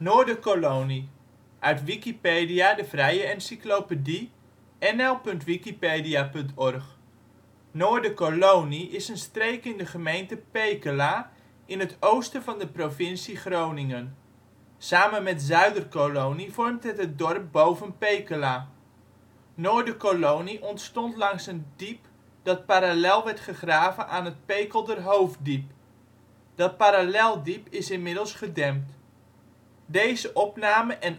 Noorderkolonie, uit Wikipedia, de vrije encyclopedie. nl.wikipedia.org. Noorderkolonie is een streek in de gemeente Pekela in het oosten van de provincie Groningen. Samen met Zuiderkolonie vormt het dorp Boven Pekela. Noorderkolonie ontstond langs een diep dat parallel werd gegraven aan het Pekelderhoofddiep. Dat paralleldiep is inmiddels gedempt. Plaatsen in de gemeente Pekela Dorpen: Dodewaard · Echteld · IJzendoorn · Kesteren · Ochten · Opheusden Buurtschappen: Bakkerom (deels) · Balktil · De Haar · Hamrik · De Jammer · Keuningswijk · De Linde ·' t Malijk · Trimunt · Willemstad · Zethuis Groningen: Steden en dorpen in Gelderland Nederland: Provincies · Gemeenten 51° 58 ' NB, 5°